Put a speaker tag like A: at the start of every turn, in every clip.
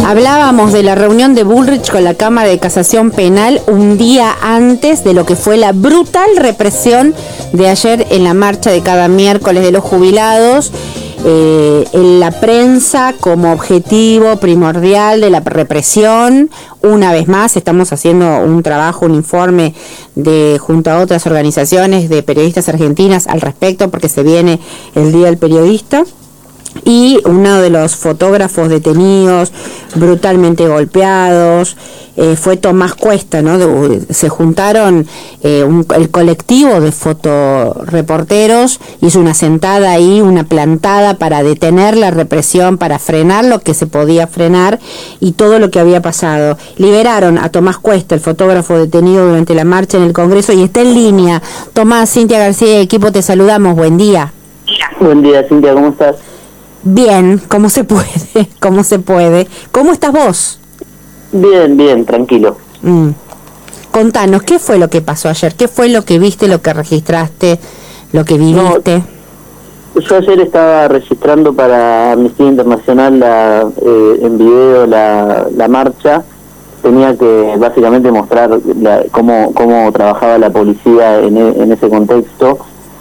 A: Hablábamos de la reunión de Bullrich con la Cámara de Casación Penal un día antes de lo que fue la brutal represión de ayer en la marcha de cada miércoles de los jubilados. En la prensa como objetivo primordial de la represión. Una vez más estamos haciendo un trabajo, un informe junto a otras organizaciones de periodistas argentinas al respecto, porque se viene el Día del Periodista. Y uno de los fotógrafos detenidos, brutalmente golpeados, fue Tomás Cuesta, ¿no? Se juntaron el colectivo de fotoreporteros, hizo una sentada ahí, una plantada para detener la represión, para frenar lo que se podía frenar y todo lo que había pasado. Liberaron a Tomás Cuesta, el fotógrafo detenido durante la marcha en el Congreso, y está en línea. Tomás, Cintia García y equipo, te saludamos, buen día.
B: Buen día, Cintia, ¿cómo estás?
A: Bien, ¿cómo se puede? ¿Cómo se puede? ¿Cómo estás vos?
B: Bien, tranquilo.
A: Contanos, ¿qué fue lo que pasó ayer? ¿Qué fue lo que viste, lo que registraste, lo que viviste?
B: Yo ayer estaba registrando para Amnistía Internacional en video la marcha. Tenía que básicamente mostrar cómo trabajaba la policía en ese contexto.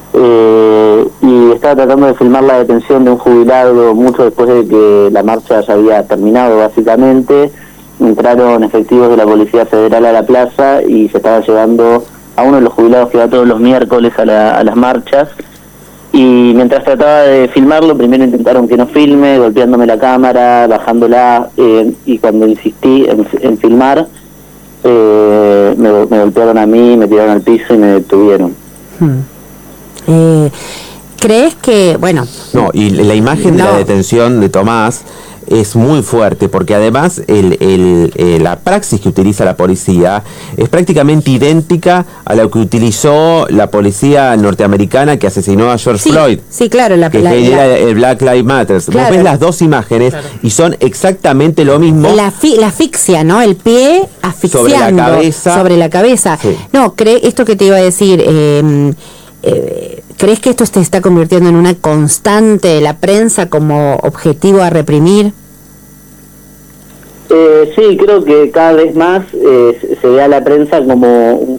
B: Y estaba tratando de filmar la detención de un jubilado mucho después de que la marcha ya había terminado. Básicamente entraron efectivos de la Policía Federal a la plaza y se estaba llevando a uno de los jubilados que va todos los miércoles a las marchas. Y mientras trataba de filmarlo, primero intentaron que no filme, golpeándome la cámara, bajándola, y cuando insistí en filmar, me golpearon a mí, me tiraron al piso y me detuvieron.
A: ¿Crees que, bueno...
C: No, y la imagen de la detención de Tomás es muy fuerte, porque además la praxis que utiliza la policía es prácticamente idéntica a la que utilizó la policía norteamericana que asesinó a George Floyd.
A: Sí, claro.
C: Que era el Black Lives Matter. Claro. Vos ves las dos imágenes y son exactamente lo mismo.
A: La asfixia, ¿no? El pie asfixiando sobre la cabeza. Sí. No, esto que te iba a decir... ¿crees que esto se está convirtiendo en una constante de la prensa como objetivo a reprimir?
B: Sí, creo que cada vez más se ve a la prensa como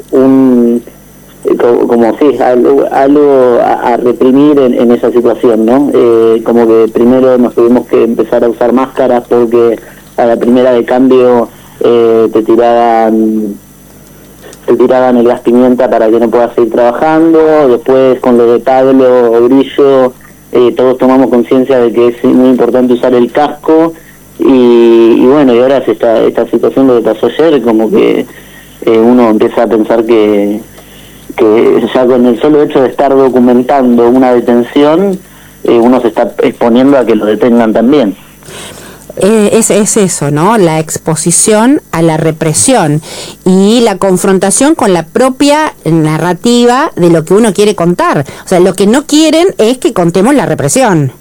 B: algo a reprimir en esa situación, ¿no? Como que primero nos tuvimos que empezar a usar máscaras porque a la primera de cambio te tiraban el gas pimienta para que no puedas seguir trabajando. Después con lo de Pablo o Grillo, todos tomamos conciencia de que es muy importante usar el casco y bueno, y ahora es esta situación lo que pasó ayer, como que uno empieza a pensar que ya con el solo hecho de estar documentando una detención, uno se está exponiendo a que lo detengan también.
A: Es eso, ¿no? La exposición a la represión y la confrontación con la propia narrativa de lo que uno quiere contar. O sea, lo que no quieren es que contemos la represión.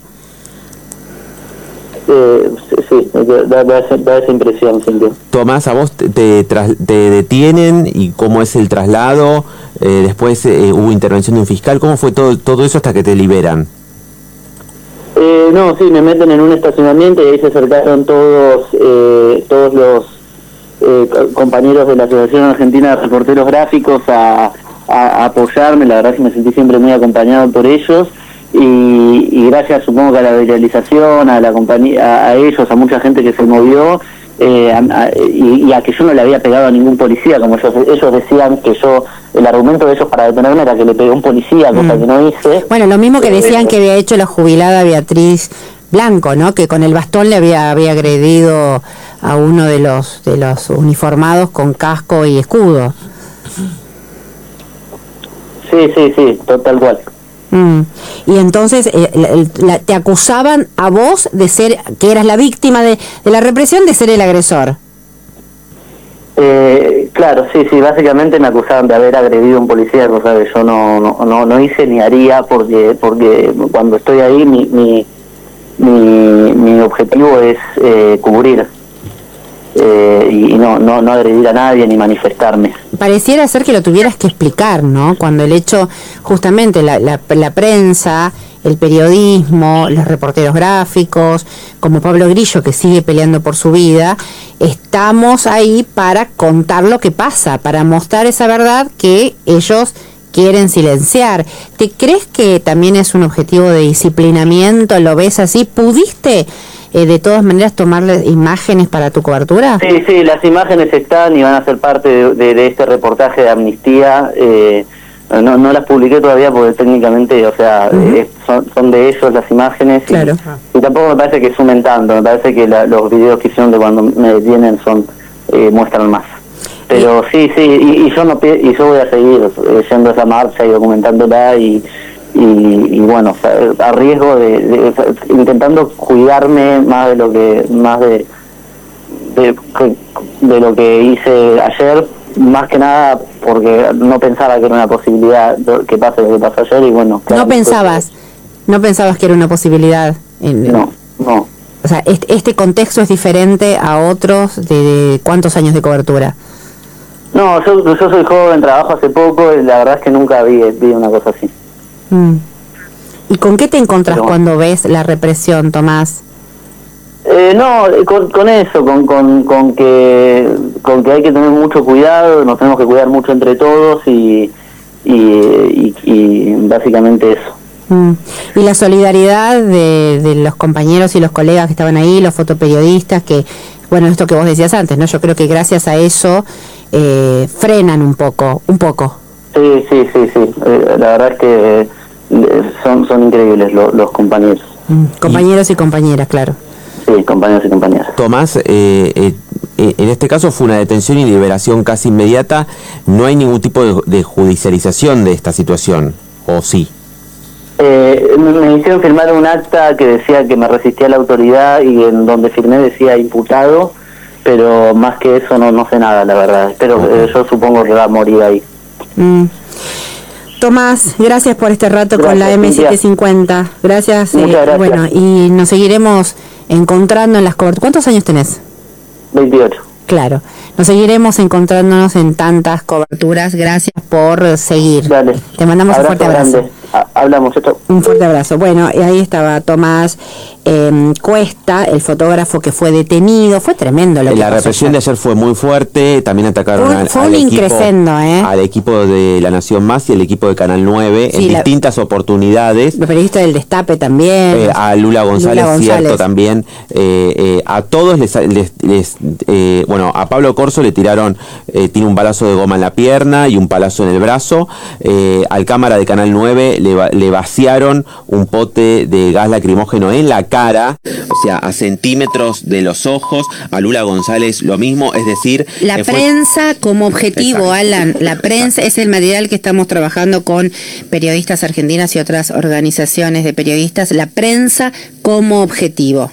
B: Sí, da esa impresión, Cintia.
C: Tomás, ¿a vos te detienen y cómo es el traslado? Después hubo intervención de un fiscal. ¿Cómo fue todo eso hasta que te liberan?
B: No, sí, me meten en un estacionamiento y ahí se acercaron todos los compañeros de la Asociación Argentina de Reporteros Gráficos a apoyarme. La verdad es que me sentí siempre muy acompañado por ellos y gracias, supongo que a la viralización, a la compañía, a ellos, a mucha gente que se movió, y a que yo no le había pegado a ningún policía, como ellos decían que el argumento de ellos para detenerme era que le pegué a un policía, cosa que no hice.
A: Bueno, lo mismo que decían que había hecho la jubilada Beatriz Blanco, ¿no? Que con el bastón le había agredido a uno de los uniformados con casco y escudo.
B: Sí, tal cual.
A: Y entonces te acusaban a vos de ser, que eras la víctima de la represión, de ser el agresor.
B: Claro, sí, básicamente me acusaban de haber agredido a un policía, cosa que yo no hice ni haría, porque cuando estoy ahí mi objetivo es cubrir y no agredir a nadie ni manifestarme.
A: Pareciera ser que lo tuvieras que explicar, ¿no? Cuando el hecho, justamente la prensa el periodismo, los reporteros gráficos, como Pablo Grillo, que sigue peleando por su vida, estamos ahí para contar lo que pasa, para mostrar esa verdad que ellos quieren silenciar. ¿Te crees que también es un objetivo de disciplinamiento? ¿Lo ves así? ¿Pudiste de todas maneras tomarle imágenes para tu cobertura?
B: Sí, las imágenes están y van a ser parte de este reportaje de Amnistía. No las publiqué todavía porque técnicamente, o sea, son de ellos las imágenes.
A: Claro.
B: Y tampoco me parece que sumen tanto, me parece que los videos que hicieron de cuando me detienen muestran más. Pero sí, y yo voy a seguir yendo a esa marcha y documentándola y bueno, a riesgo de intentando cuidarme más de lo que hice ayer, más que nada porque no pensaba que era una posibilidad que pase lo que pasó ayer y bueno.
A: Claro, no pensabas que era una posibilidad.
B: No.
A: O sea, este contexto es diferente a otros de ¿cuántos años de cobertura?
B: No, yo soy joven, trabajo hace poco y la verdad es que nunca vi una cosa así.
A: ¿Y con qué te encontrás cuando ves la represión, Tomás?
B: No, con eso, con que hay que tener mucho cuidado, nos tenemos que cuidar mucho entre todos y básicamente eso.
A: Y la solidaridad de los compañeros y los colegas que estaban ahí, los fotoperiodistas, que, bueno, esto que vos decías antes, ¿no? Yo creo que gracias a eso frenan un poco.
B: Sí. La verdad es que son increíbles los compañeros.
A: Compañeros y compañeras, claro.
B: Sí, compañeros y compañeras.
C: Tomás, en este caso fue una detención y liberación casi inmediata. ¿No hay ningún tipo de judicialización de esta situación? ¿O sí?
B: Me hicieron firmar un acta que decía que me resistía a la autoridad y en donde firmé decía imputado, pero más que eso no sé nada, la verdad. Pero yo supongo que va a morir ahí.
A: Tomás, gracias por este rato con la M750. Gracias.
B: Muchas gracias.
A: Bueno, y nos seguiremos encontrando en las coberturas. ¿Cuántos años tenés?
B: 28.
A: Claro, nos seguiremos encontrándonos en tantas coberturas. Gracias por seguir.
B: Dale.
A: Te mandamos un fuerte abrazo.
B: Grande. Hablamos, esto.
A: Un fuerte abrazo. Bueno, y ahí estaba Tomás Cuesta, el fotógrafo que fue detenido. Fue tremendo lo que
C: La
A: pasó
C: represión
A: ayer.
C: de ayer fue muy fuerte. También atacaron al equipo de La Nación Más y el equipo de Canal 9 en distintas oportunidades.
A: Los periodistas del Destape también.
C: A Lula González, cierto, también. A todos bueno, a Pablo Corso le tiene un balazo de goma en la pierna y un palazo en el brazo. Al cámara de Canal 9 le vaciaron un pote de gas lacrimógeno en la cara, o sea, a centímetros de los ojos. A Lula González lo mismo, es decir...
A: La prensa como objetivo, exacto. Alan, la prensa es el material que estamos trabajando con periodistas argentinas y otras organizaciones de periodistas, la prensa como objetivo.